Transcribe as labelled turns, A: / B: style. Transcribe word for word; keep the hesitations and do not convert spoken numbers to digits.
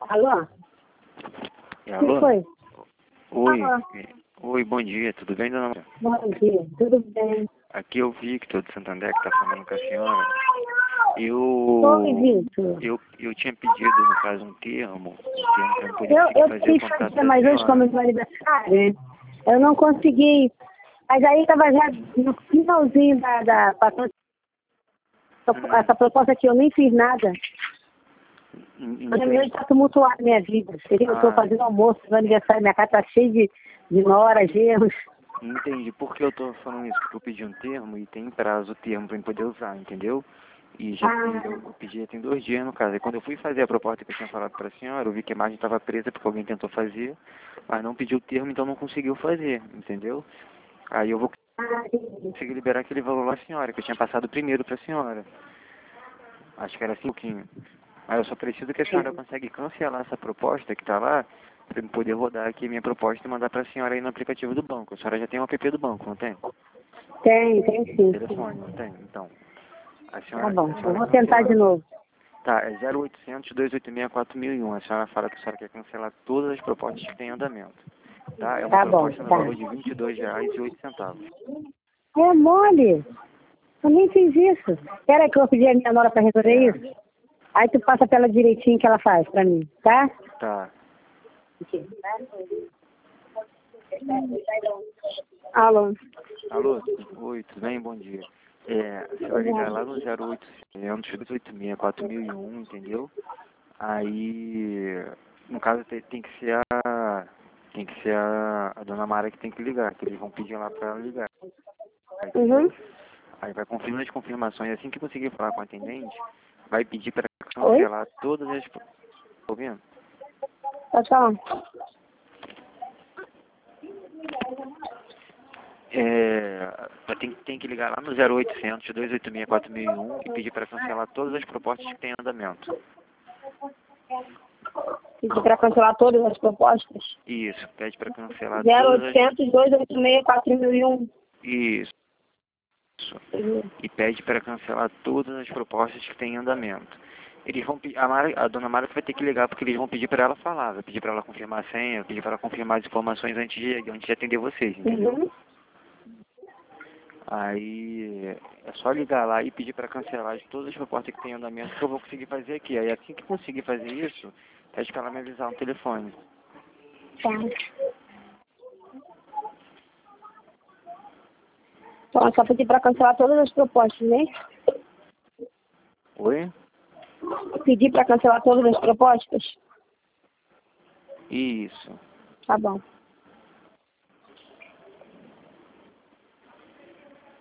A: Alô?
B: É, alô?
A: Quem foi?
B: Oi.
A: Alô?
B: Oi, bom dia, tudo bem, dona Maria?
A: Bom dia, tudo bem?
B: Aqui eu vi que tô de Santander, que tá falando com a senhora. Eu,
A: Oi, Vitor.
B: eu, eu tinha pedido, no caso, um termo, um termo para eu poder
A: Eu,
B: conseguir
A: eu
B: fazer o
A: quis
B: contrato
A: fazer,
B: da
A: mas hoje, como é
B: senhora.
A: meu aniversário, né, eu não consegui. Mas aí estava já no finalzinho da, da passando
B: Hum,
A: essa proposta aqui, eu nem fiz nada.
B: en-
A: Hoje
B: entendi.
A: está tumultuado a minha vida. Eu estou
B: Ah,
A: fazendo almoço, meu aniversário, minha casa está cheia de, de noras, gerros.
B: entendi. Por que eu tô falando isso? Porque eu pedi um termo e tem prazo o termo para eu poder usar, entendeu? E já
A: Ah,
B: eu, eu pedi já tem dois dias no caso. E quando eu fui fazer a proposta que eu tinha falado para a senhora, eu vi que a imagem estava presa porque alguém tentou fazer, mas não pediu o termo, então não conseguiu fazer, entendeu? Aí eu vou
A: ah, entendi.
B: conseguir liberar aquele valor lá, senhora, que eu tinha passado primeiro para a senhora. Acho que era assim um pouquinho. Aí eu só preciso que a senhora consiga cancelar essa proposta que está lá, para eu poder rodar aqui a minha proposta e mandar para a senhora aí no aplicativo do banco. A senhora já tem o app do banco, não tem?
A: Tem, tem sim.
B: Telefone, não tem? Então, a
A: Tá
B: senhora,
A: bom,
B: a
A: eu
B: senhora
A: vou tentar de
B: cancela.
A: novo.
B: Tá, é zero oitocentos, dois oito seis, quatro mil e um. A senhora fala que a senhora quer cancelar todas as propostas que têm em andamento. Tá? É uma
A: Tá bom,
B: proposta no
A: tá.
B: valor de vinte e dois reais e oito centavos.
A: É mole. Eu nem fiz isso. Espera aí que eu vou pedir a minha nora para resolver
B: É,
A: isso. Aí tu passa pra ela direitinho que ela faz pra mim, tá?
B: tá.
A: Alô?
B: Alô? Oi, tudo bem? Bom dia. É, você vai ligar lá no zero oitocentos, dois oito seis, quatro mil e um, entendeu? Aí, no caso, tem, tem que ser a... Tem que ser a, a dona Mara que tem que ligar, que eles vão pedir lá pra ela ligar,
A: Uhum.
B: entendeu? Aí vai confirmando as confirmações, assim que conseguir falar com a atendente, vai pedir para
A: Oi?
B: cancelar todas as... Tá ouvindo?
A: Pode falar.
B: É, tem, tem que ligar lá no zero oitocentos, dois oito seis, quatro mil e um e pedir para cancelar todas as propostas que tem em andamento.
A: Pedi pra cancelar todas as propostas.
B: Isso, pede para cancelar
A: zero
B: todas as...
A: oitocentos, dois oito seis, quatro mil e um.
B: Isso. E pede para cancelar todas as propostas que tem em andamento. Eles vão pe- a, Mara, a dona Mara vai ter que ligar porque eles vão pedir para ela falar, vai pedir para ela confirmar a senha, pedir para ela confirmar as informações antes de, antes de atender vocês, entendeu?
A: Uhum.
B: Aí é só ligar lá e pedir para cancelar de todas as propostas que tem em andamento que eu vou conseguir fazer aqui. Aí assim que conseguir fazer isso, pede para ela me avisar no telefone.
A: Tá. Então, é só pedir pra cancelar todas as propostas, né?
B: Oi?
A: Pedir pra cancelar todas as propostas?
B: Isso.
A: Tá bom.